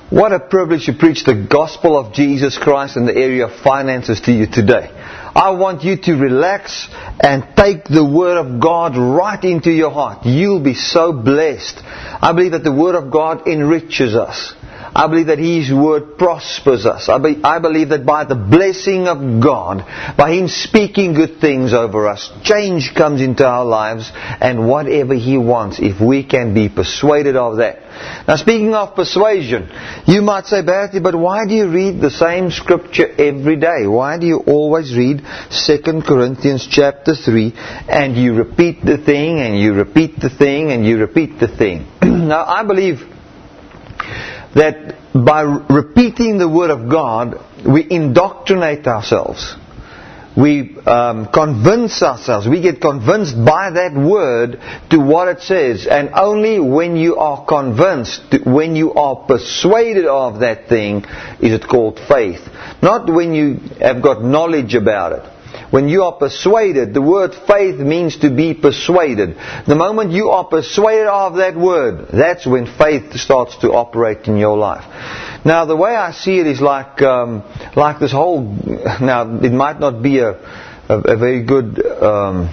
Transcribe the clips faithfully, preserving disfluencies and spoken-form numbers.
What a privilege to preach the gospel of Jesus Christ in the area of finances to you today. I want you to relax and take the Word of God right into your heart. You'll be so blessed. I believe that the Word of God enriches us. I believe that His Word prospers us. I, be, I believe that by the blessing of God, by Him speaking good things over us, change comes into our lives, and whatever He wants, if we can be persuaded of that. Now, speaking of persuasion, you might say, Bertie, but why do you read the same scripture every day? Why do you always read Second Corinthians chapter three, and you repeat the thing, and you repeat the thing, and you repeat the thing? Now, I believe that by repeating the Word of God, we indoctrinate ourselves. We um, convince ourselves. We get convinced by that Word to what it says. And only when you are convinced, when you are persuaded of that thing, is it called faith. Not when you have got knowledge about it. When you are persuaded, the word faith means to be persuaded. The moment you are persuaded of that word, that's when faith starts to operate in your life. Now, the way I see it is like um, like this whole... Now, it might not be a, a, a very good um,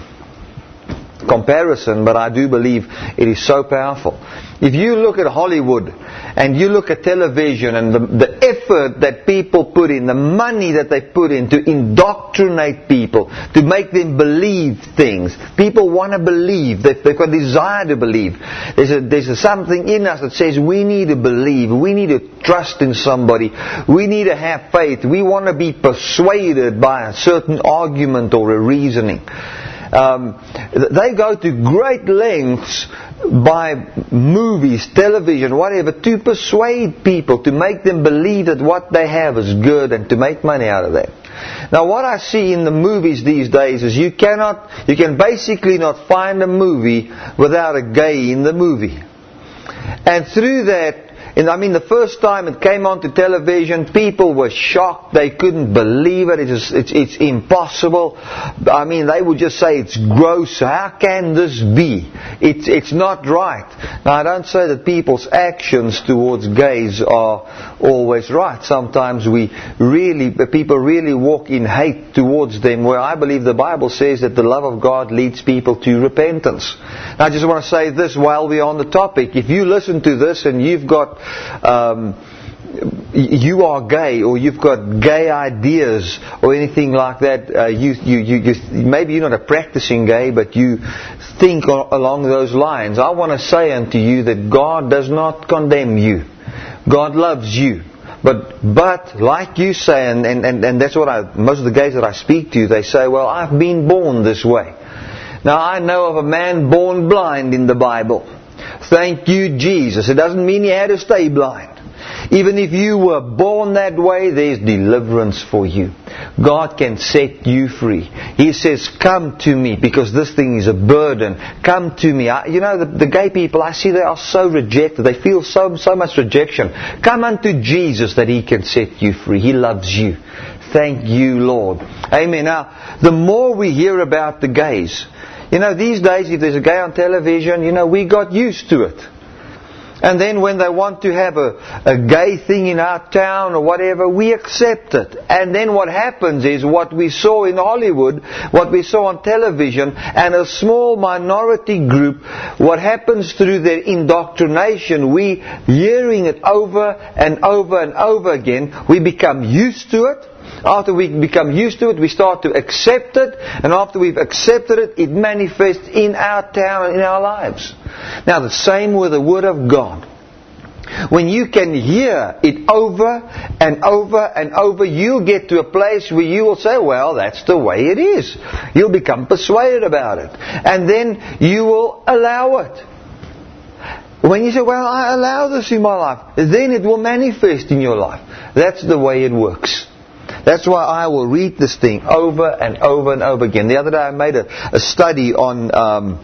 comparison, but I do believe it is so powerful. If you look at Hollywood and you look at television and the, the effort that people put in, the money that they put in to indoctrinate people, to make them believe things. People want to believe. They've, they've got a desire to believe. There's, a, there's a something in us that says we need to believe. We need to trust in somebody. We need to have faith. We want to be persuaded by a certain argument or a reasoning. Um, they go to great lengths by movies, television, whatever, to persuade people, to make them believe that what they have is good and to make money out of that. Now, what I see in the movies these days is you cannot, you can basically not find a movie without a gay in the movie. And through that, and I mean, the first time it came onto television, people were shocked. They couldn't believe it. It's, it's, it's impossible. I mean, they would just say it's gross. How can this be? It's, it's not right. Now, I don't say that people's actions towards gays are always right. Sometimes we really, people really walk in hate towards them, where I believe the Bible says that the love of God leads people to repentance. Now, I just want to say this while we're on the topic. If you listen to this and you've got Um, you are gay, or you've got gay ideas, or anything like that, uh, you, you, you, you, maybe you're not a practicing gay, but you think along those lines. I want to say unto you that God does not condemn you. God loves you. But, but like you say, and, and, and that's what I, most of the gays that I speak to, they say, well, I've been born this way. Now, I know of a man born blind in the Bible. Thank you, Jesus. It doesn't mean you had to stay blind. Even if you were born that way, there's deliverance for you. God can set you free. He says, come to me, because this thing is a burden. Come to me. I, you know, the, the gay people, I see they are so rejected. They feel so, so much rejection. Come unto Jesus that He can set you free. He loves you. Thank you, Lord. Amen. Now, the more we hear about the gays, you know, these days, if there's a gay on television, you know, we got used to it. And then when they want to have a, a gay thing in our town or whatever, we accept it. And then what happens is what we saw in Hollywood, what we saw on television, and a small minority group, what happens through their indoctrination, we hearing it over and over and over again, we become used to it. After we become used to it, we start to accept it. And after we've accepted it, it manifests in our town and in our lives. Now, the same with the Word of God. When you can hear it over and over and over, you'll get to a place where you will say, well, that's the way it is. You'll become persuaded about it. And then you will allow it. When you say, well, I allow this in my life, then it will manifest in your life. That's the way it works. That's why I will read this thing over and over and over again. The other day I made a, a study on, um,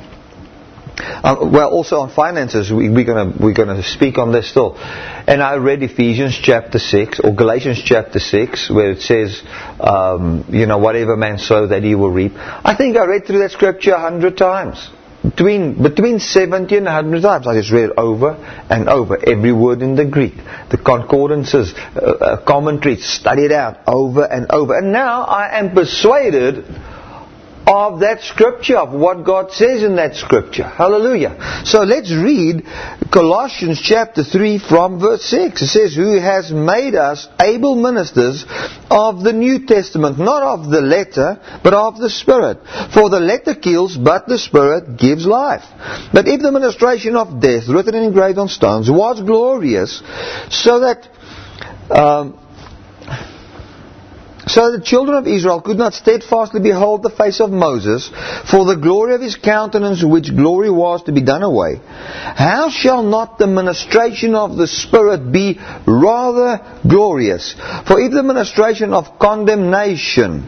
uh, well, also on finances. We, we're going to we're going to speak on this still. And I read Ephesians chapter six or Galatians chapter six, where it says, um, you know, whatever man sow, that he will reap. I think I read through that scripture a hundred times. between between seventy and one hundred times. I just read over and over every word in the Greek. The concordances, uh, uh, commentaries, studied out over and over. And now I am persuaded of that scripture, of what God says in that scripture. Hallelujah. So let's read Colossians chapter three from verse six. It says, who has made us able ministers of the New Testament, not of the letter, but of the Spirit. For the letter kills, but the Spirit gives life. But if the ministration of death, written and engraved on stones, was glorious, so that... Um, So the children of Israel could not steadfastly behold the face of Moses, for the glory of his countenance, which glory was to be done away. How shall not the ministration of the Spirit be rather glorious? For if the ministration of condemnation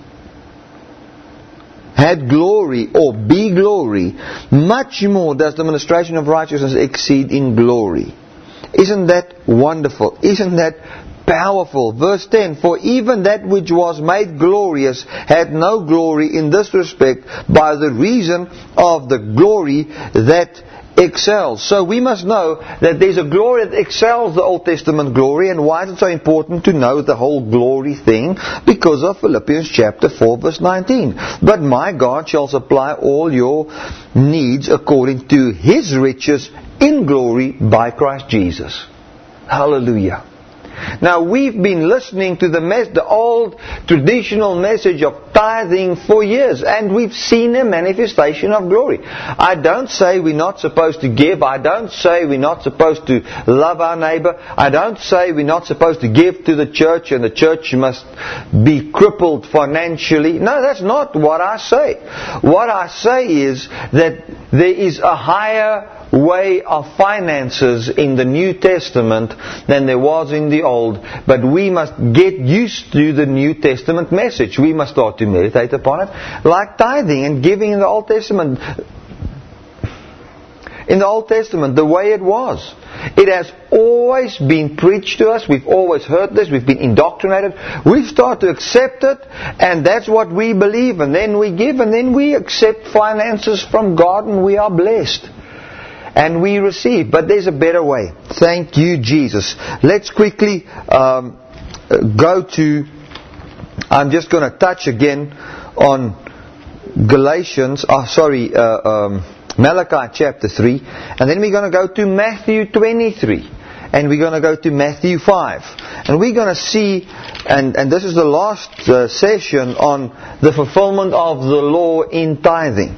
had glory, or be glory, much more does the ministration of righteousness exceed in glory. Isn't that wonderful? Isn't that powerful? Verse ten, for even that which was made glorious had no glory in this respect, by the reason of the glory that excels. So we must know that there's a glory that excels the Old Testament glory. And why is it so important to know the whole glory thing? Because of Philippians chapter four verse nineteen. But my God shall supply all your needs according to His riches in glory by Christ Jesus. Hallelujah. Now we've been listening to the mes- the old traditional message of tithing for years, and we've seen a manifestation of glory. I don't say we're not supposed to give. I don't say we're not supposed to love our neighbor. I don't say we're not supposed to give to the church and the church must be crippled financially. No, that's not what I say. What I say is that there is a higher way of finances in the New Testament than there was in the Old, but we must get used to the New Testament message. We must start to meditate upon it, like tithing and giving in the Old Testament. In the Old Testament, the way it was. It has always been preached to us. We've always heard this. We've been indoctrinated. We've started to accept it, and that's what we believe, and then we give, and then we accept finances from God, and we are blessed. And we receive. But there's a better way. Thank you, Jesus. Let's quickly um, go to... I'm just going to touch again on Galatians... Oh, sorry, uh, um, Malachi chapter three. And then we're going to go to Matthew twenty-three. And we're going to go to Matthew five. And we're going to see... And, and this is the last uh, session on the fulfillment of the law in tithing.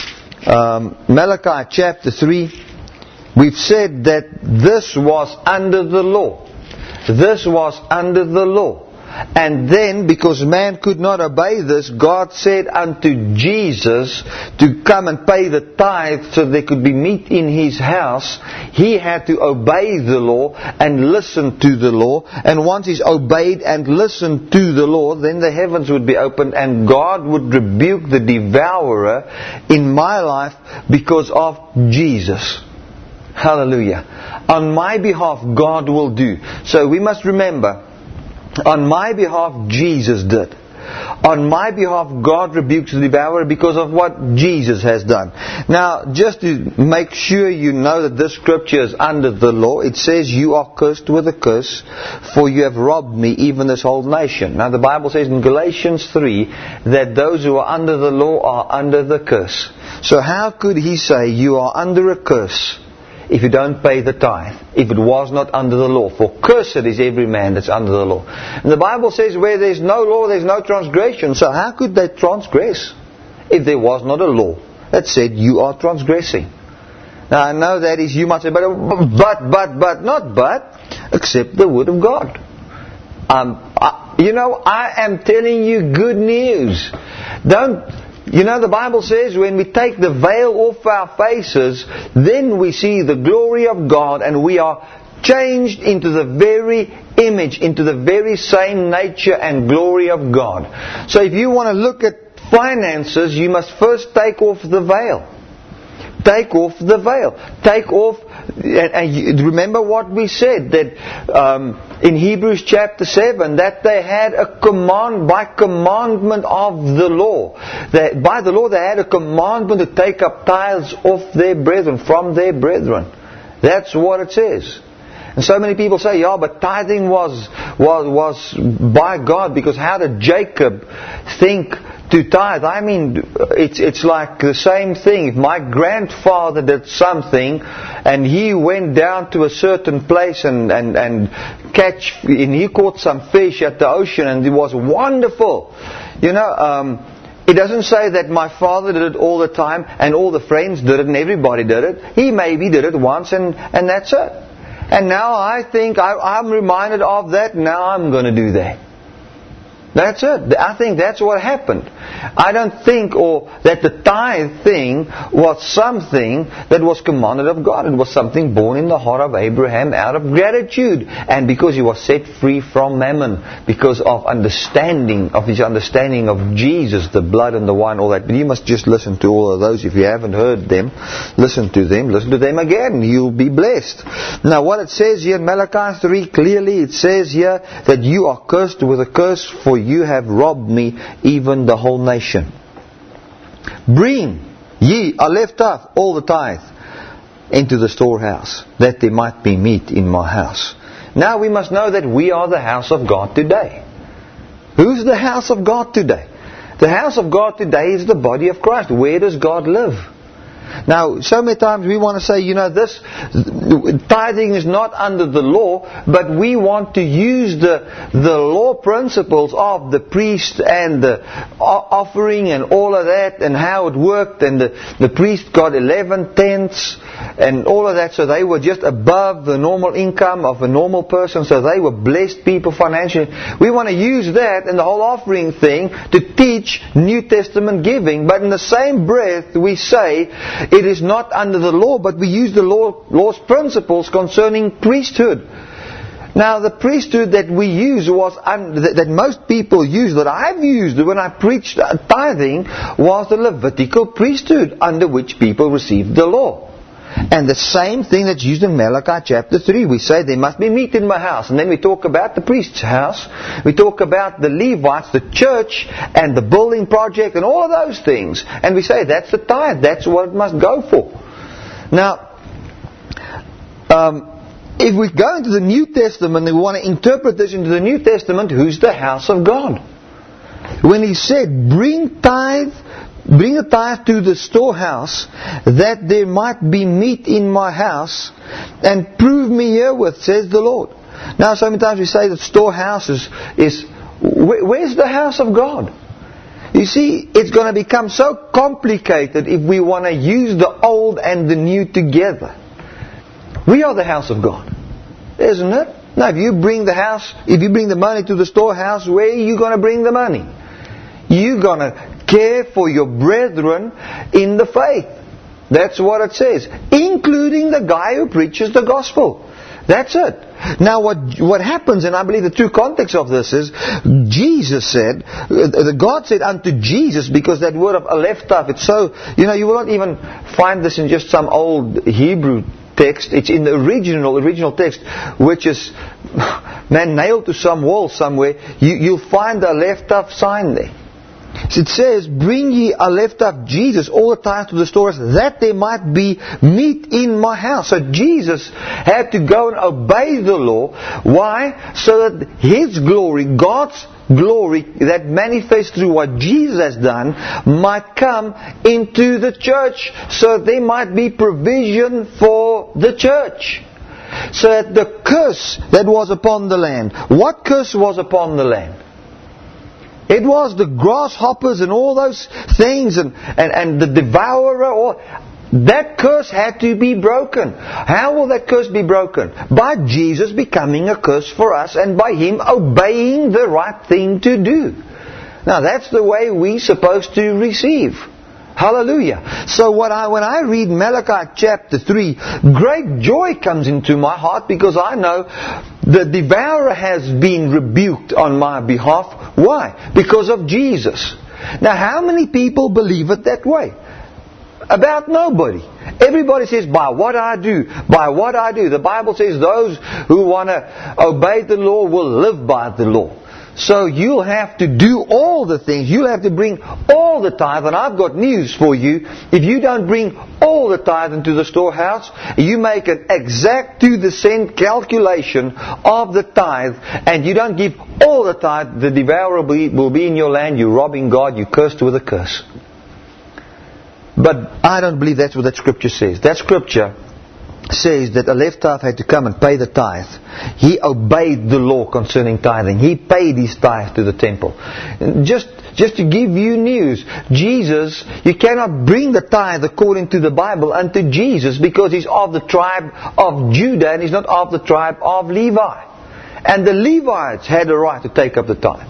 Um, Malachi chapter three, we've said that this was under the law. This was under the law. And then, because man could not obey this, God said unto Jesus to come and pay the tithe so there could be meat in His house. He had to obey the law and listen to the law. And once He's obeyed and listened to the law, then the heavens would be opened and God would rebuke the devourer in my life because of Jesus. Hallelujah. On my behalf, God will do. So we must remember, on my behalf, Jesus did. On my behalf, God rebukes the devourer because of what Jesus has done. Now, just to make sure you know that this scripture is under the law, it says, you are cursed with a curse, for you have robbed me, even this whole nation. Now, the Bible says in Galatians three that those who are under the law are under the curse. So how could he say you are under a curse if you don't pay the tithe, if it was not under the law? For cursed is every man that's under the law. And the Bible says where there's no law, there's no transgression. So how could they transgress if there was not a law that said you are transgressing? Now I know that is, you might say, but, but, but, but, not but, accept the word of God. Um, I, you know, I am telling you good news. Don't... You know, the Bible says when we take the veil off our faces, then we see the glory of God and we are changed into the very image, into the very same nature and glory of God. So if you want to look at finances, you must first take off the veil. Take off the veil. Take off and, and you, remember what we said, that um, in Hebrews chapter seven, that they had a command, by commandment of the law. That by the law they had a commandment to take up tithes off their brethren, from their brethren. That's what it says. And so many people say, yeah, but tithing was, was, was by God, because how did Jacob think to tithe? I mean, it's, it's like the same thing. If my grandfather did something and he went down to a certain place and, and, and catch, and he caught some fish at the ocean and it was wonderful. You know, um, it doesn't say that my father did it all the time and all the friends did it and everybody did it. He maybe did it once and, and that's it. And now I think I, I'm reminded of that. Now I'm going to do that. That's it. I think that's what happened. I don't think or that the tithe thing was something that was commanded of God. It was something born in the heart of Abraham out of gratitude. And because he was set free from mammon. Because of understanding, of his understanding of Jesus, the blood and the wine, all that. But you must just listen to all of those. If you haven't heard them, listen to them. Listen to them again. You'll be blessed. Now what it says here in Malachi three, clearly it says here that you are cursed with a curse, for you have robbed me, even the whole nation. Bring ye a left off all the tithe into the storehouse, that there might be meat in my house. Now we must know that we are the house of God today. Who's the house of God today? The house of God today is the body of Christ. Where does God live? Now, so many times we want to say, you know, this tithing is not under the law, but we want to use the the law principles of the priest and the offering and all of that and how it worked, and the, the priest got eleven tenths and all of that, so they were just above the normal income of a normal person, so they were blessed people financially. We want to use that and the whole offering thing to teach New Testament giving, but in the same breath we say it is not under the law, but we use the law, law's principles concerning priesthood. Now, the priesthood that we use was un, that, that most people use, that I've used when I preached tithing, was the Levitical priesthood under which people received the law. And the same thing that's used in Malachi chapter three. We say there must be meat in my house. And then we talk about the priest's house. We talk about the Levites, the church, and the building project, and all of those things. And we say that's the tithe. That's what it must go for. Now, um, if we go into the New Testament and we want to interpret this into the New Testament, who's the house of God? When he said, bring tithe, bring a tithe to the storehouse, that there might be meat in my house, and prove me herewith, says the Lord. Now, so many times we say that storehouse is, is where, where's the house of God? You see, it's going to become so complicated if we want to use the old and the new together. We are the house of God, isn't it? Now, if you bring the house, if you bring the money to the storehouse, where are you going to bring the money? You're going to care for your brethren in the faith. That's what it says. Including the guy who preaches the gospel. That's it. Now what what happens, and I believe the true context of this is, Jesus said, the God said unto Jesus, because that word of alephtav, it's so, you know, you will not even find this in just some old Hebrew text. It's in the original, original text, which is, man, nailed to some wall somewhere. You, you'll find the alephtav sign there. It says, bring ye a left of Jesus all the time to the stores, that there might be meat in my house. So Jesus had to go and obey the law. Why? So that His glory, God's glory that manifests through what Jesus has done, might come into the church. So there might be provision for the church. So that the curse that was upon the land, what curse was upon the land? It was the grasshoppers and all those things and, and, and the devourer. All, that curse had to be broken. How will that curse be broken? By Jesus becoming a curse for us and by Him obeying the right thing to do. Now that's the way we're supposed to receive. Hallelujah. So what I, when I read Malachi chapter three, great joy comes into my heart, because I know the devourer has been rebuked on my behalf. Why? Because of Jesus. Now how many people believe it that way? About nobody. Everybody says, by what I do, by what I do. The Bible says those who want to obey the law will live by the law. So you'll have to do all the things. You'll have to bring all the tithe. And I've got news for you. If you don't bring all the tithe into the storehouse, you make an exact to the cent calculation of the tithe, and you don't give all the tithe, the devourer will be, will be in your land. You're robbing God. You're cursed with a curse. But I don't believe that's what that scripture says. That scripture says that a Levite had to come and pay the tithe. He obeyed the law concerning tithing. He paid his tithe to the temple. Just, just to give you news, Jesus, you cannot bring the tithe according to the Bible unto Jesus, because he's of the tribe of Judah and he's not of the tribe of Levi. And the Levites had the right to take up the tithe.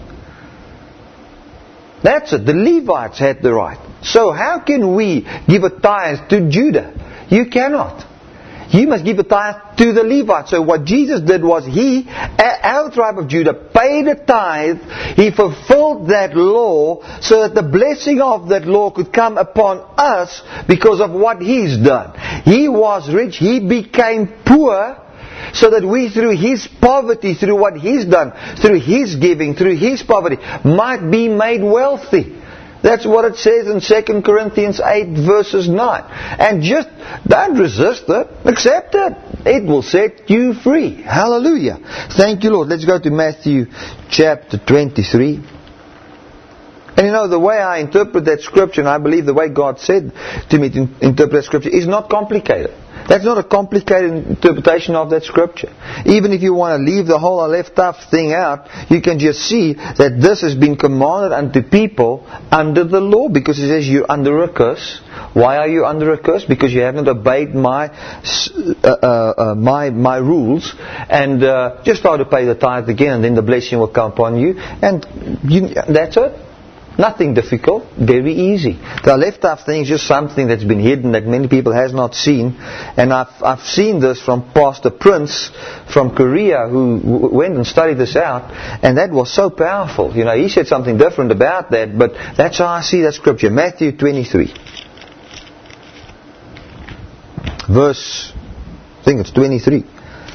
That's it. The Levites had the right. So how can we give a tithe to Judah? You cannot. You must give a tithe to the Levites. So what Jesus did was He, our tribe of Judah, paid a tithe. He fulfilled that law so that the blessing of that law could come upon us because of what He's done. He was rich. He became poor so that we, through His poverty, through what He's done, through His giving, through His poverty, might be made wealthy. That's what it says in Second Corinthians eight verses nine. And just don't resist it. Accept it. It will set you free. Hallelujah. Thank you, Lord. Let's go to Matthew chapter twenty-three. And you know, the way I interpret that scripture, and I believe the way God said to me to interpret that scripture, is not complicated. That's not a complicated interpretation of that scripture. Even if you want to leave the whole left tough thing out, you can just see that this has been commanded unto people under the law, because it says you're under a curse. Why are you under a curse? Because you haven't obeyed my uh, uh, uh, my my rules, and uh, just start to pay the tithe again, and then the blessing will come upon you, and you, that's it. Nothing difficult, very easy. The left half thing is just something that's been hidden that many people has not seen. And I've I've seen this from Pastor Prince from Korea, who w- went and studied this out, and that was so powerful. You know, he said something different about that, but that's how I see that scripture. Matthew twenty-three, verse, I think it's twenty-three.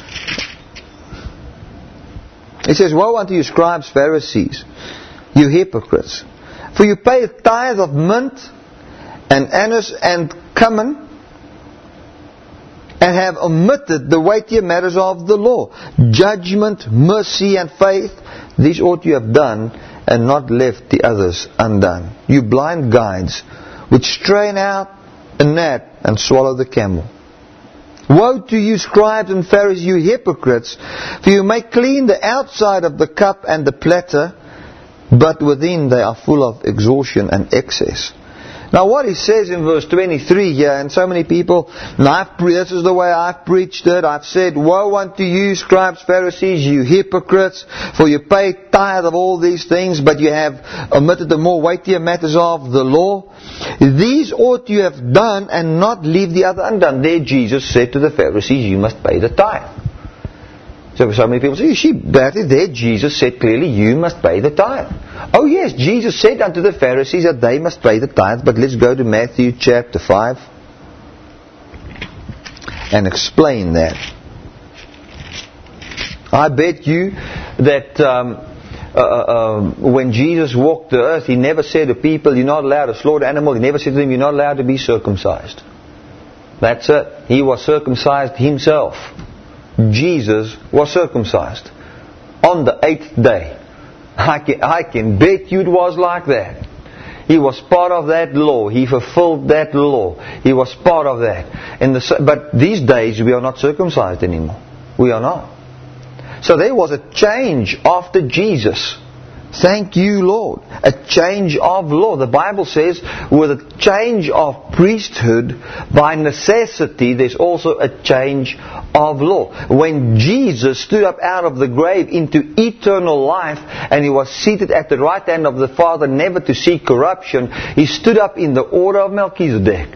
It says, "Woe unto you, scribes, Pharisees, you hypocrites! For you pay a tithe of mint and anise and cumin, and have omitted the weightier matters of the law, judgment, mercy, and faith. These ought you have done, and not left the others undone. You blind guides, which strain out a gnat and swallow the camel. Woe to you, scribes and Pharisees, you hypocrites! For you make clean the outside of the cup and the platter, but within they are full of exhaustion and excess." Now what he says in verse twenty-three here, and so many people, and I've pre- this is the way I've preached it, I've said, "Woe unto you, scribes, Pharisees, you hypocrites, for you pay tithe of all these things, but you have omitted the more weightier matters of the law. These ought you have done, and not leave the other undone." There Jesus said to the Pharisees, you must pay the tithe. So, so many people say, "She badly there." Jesus said clearly, you must pay the tithe. Oh yes, Jesus said unto the Pharisees that they must pay the tithe. But let's go to Matthew chapter five and explain that. I bet you that um, uh, uh, when Jesus walked the earth, He never said to people, "You're not allowed to slaughter animals." He never said to them, "You're not allowed to be circumcised." That's it. He was circumcised Himself. Jesus was circumcised on the eighth day. I can, I can bet you it was like that. He was part of that law. He fulfilled that law. He was part of that. In the, but these days we are not circumcised anymore. We are not. So there was a change after Jesus. Thank you, Lord. A change of law. The Bible says with a change of priesthood, by necessity, there's also a change of law. When Jesus stood up out of the grave into eternal life, and He was seated at the right hand of the Father, never to see corruption, He stood up in the order of Melchizedek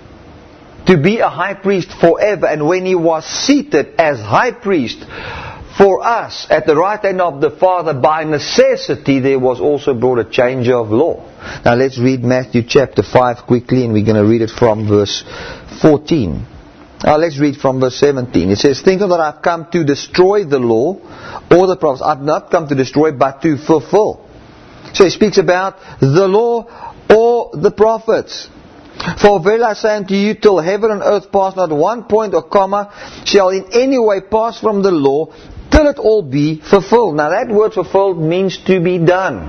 to be a high priest forever. And when He was seated as high priest for us at the right hand of the Father, by necessity there was also brought a change of law. Now let's read Matthew chapter five quickly, and we're going to read it from verse fourteen. Now let's read from verse seventeen. It says, think not that I've come to destroy the law or the prophets. I've not come to destroy, but to fulfill. So he speaks about the law or the prophets. For verily I say unto you, till heaven and earth pass, not one point or comma shall in any way pass from the law, till it all be fulfilled. Now that word fulfilled means to be done.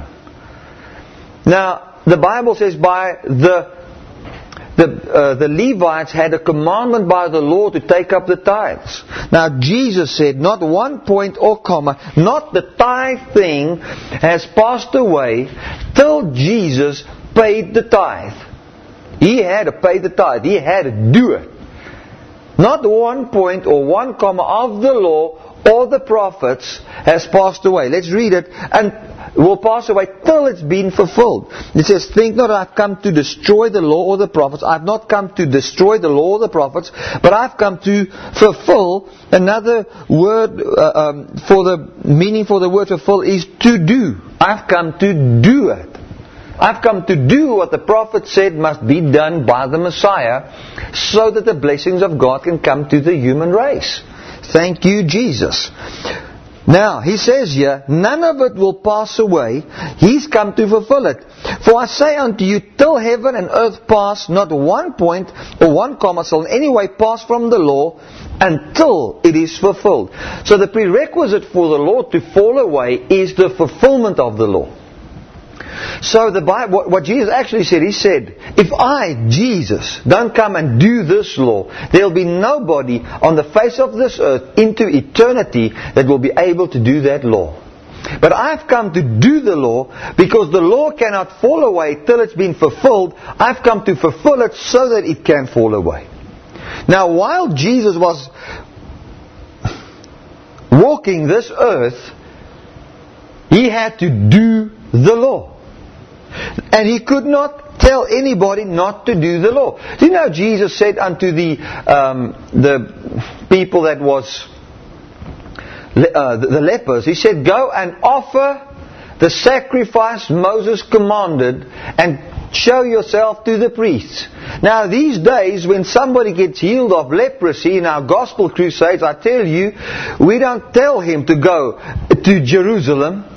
Now the Bible says by the The, uh, the Levites had a commandment by the law to take up the tithes. Now Jesus said, not one point or comma, not the tithe thing has passed away till Jesus paid the tithe. He had to pay the tithe. He had to do it. Not one point or one comma of the law or the prophets has passed away. Let's read it. And will pass away till it's been fulfilled. It says, think not that I've come to destroy the law or the prophets. I've not come to destroy the law or the prophets, but I've come to fulfill. Another word uh, um, for the meaning for the word fulfill is to do. I've come to do it. I've come to do what the prophet said must be done by the Messiah, so that the blessings of God can come to the human race. Thank you, Jesus. Now, he says here, none of it will pass away. He's come to fulfill it. For I say unto you, till heaven and earth pass, not one point or one comma shall in any way pass from the law, until it is fulfilled. So the prerequisite for the law to fall away is the fulfillment of the law. So the Bible, what Jesus actually said, He said, if I, Jesus, don't come and do this law, there will be nobody on the face of this earth into eternity that will be able to do that law. But I've come to do the law because the law cannot fall away till it's been fulfilled. I've come to fulfill it so that it can fall away. Now, while Jesus was walking this earth, He had to do the law. And He could not tell anybody not to do the law. Do you know Jesus said unto the um, the people that was uh, the, the lepers, He said, go and offer the sacrifice Moses commanded and show yourself to the priests. Now these days when somebody gets healed of leprosy in our gospel crusades, I tell you, we don't tell him to go to Jerusalem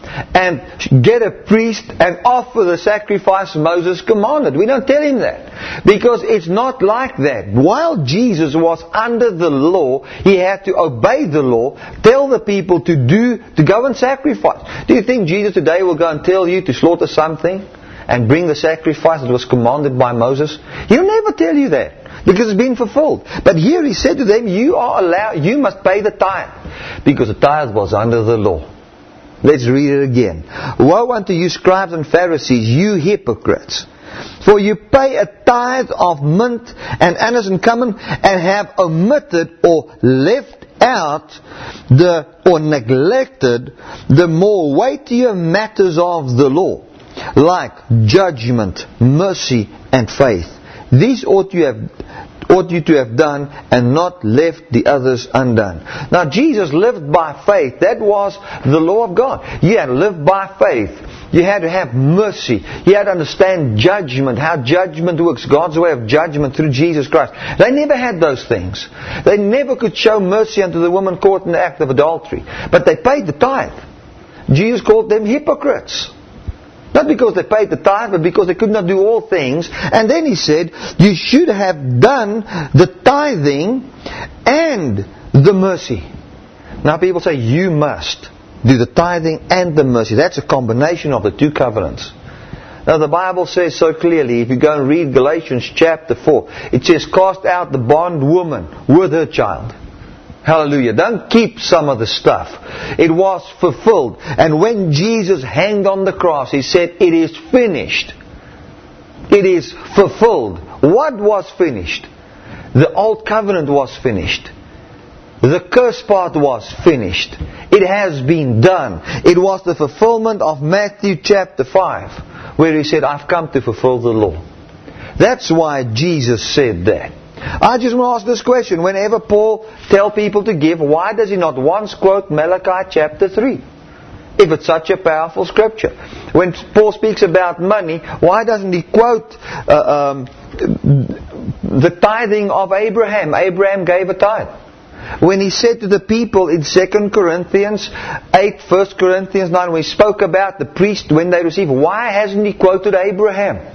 and get a priest and offer the sacrifice Moses commanded. We don't tell him that. Because it's not like that. While Jesus was under the law, He had to obey the law, tell the people to do, to go and sacrifice. Do you think Jesus today will go and tell you to slaughter something and bring the sacrifice that was commanded by Moses? He'll never tell you that, because it's been fulfilled. But here He said to them, you are allowed, you must pay the tithe, because the tithe was under the law. Let's read it again. Woe unto you, scribes and Pharisees, you hypocrites! For you pay a tithe of mint and anise and cumin, and have omitted or left out the or neglected the more weightier matters of the law, like judgment, mercy, and faith. These ought you have ought you to have done, and not left the others undone. Now Jesus lived by faith. That was the law of God. You had to live by faith. You had to have mercy. You had to understand judgment, how judgment works, God's way of judgment through Jesus Christ. They never had those things. They never could show mercy unto the woman caught in the act of adultery. But they paid the tithe. Jesus called them hypocrites. Not because they paid the tithe, but because they could not do all things. And then He said, you should have done the tithing and the mercy. Now people say, you must do the tithing and the mercy. That's a combination of the two covenants. Now the Bible says so clearly, if you go and read Galatians chapter four, it says, cast out the bondwoman with her child. Hallelujah. Don't keep some of the stuff. It was fulfilled. And when Jesus hanged on the cross, He said, it is finished. It is fulfilled. What was finished? The old covenant was finished. The curse part was finished. It has been done. It was the fulfillment of Matthew chapter five, where He said, I've come to fulfill the law. That's why Jesus said that. I just want to ask this question. Whenever Paul tells people to give, why does he not once quote Malachi chapter three? If it's such a powerful scripture. When Paul speaks about money, why doesn't he quote uh, um, the tithing of Abraham? Abraham gave a tithe. When he said to the people in Second Corinthians eight, First Corinthians nine, when he spoke about the priest when they receive, why hasn't he quoted Abraham?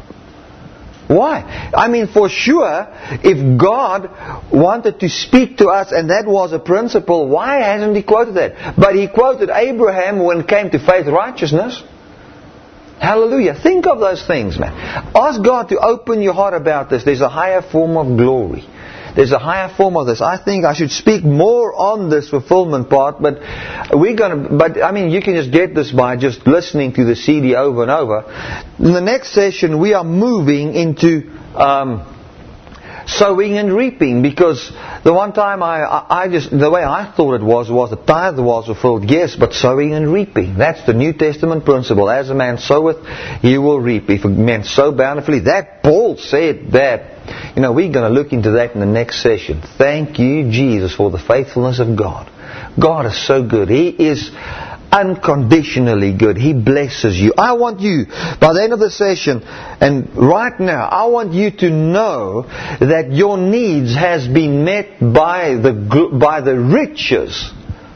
Why? I mean, for sure, if God wanted to speak to us and that was a principle, why hasn't He quoted that? But He quoted Abraham when it came to faith righteousness. Hallelujah. Think of those things, man. Ask God to open your heart about this. There's a higher form of glory. There's a higher form of this. I think I should speak more on this fulfillment part, but we're going to, but I mean, you can just get this by just listening to the C D over and over. In the next session, we are moving into um, sowing and reaping, because the one time I, I, I just, the way I thought it was, was the tithe was fulfilled, yes, but sowing and reaping. That's the New Testament principle. As a man soweth, he will reap. If a man sow bountifully, that Paul said that. You know, we're going to look into that in the next session. Thank you, Jesus, for the faithfulness of God. God is so good. He is unconditionally good. He blesses you. I want you, by the end of the session, and right now, I want you to know that your needs has been met by the by the riches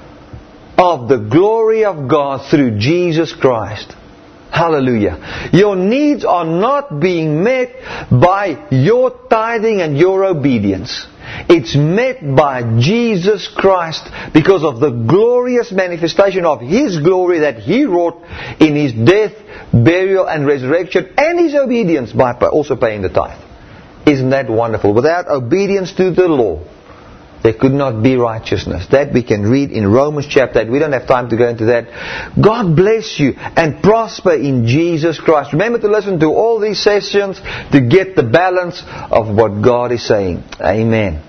of the glory of God through Jesus Christ. Hallelujah. Your needs are not being met by your tithing and your obedience. It's met by Jesus Christ because of the glorious manifestation of His glory that He wrought in His death, burial and resurrection, and His obedience by also paying the tithe. Isn't that wonderful? Without obedience to the law, there could not be righteousness. That we can read in Romans chapter eight. We don't have time to go into that. God bless you and prosper in Jesus Christ. Remember to listen to all these sessions to get the balance of what God is saying. Amen.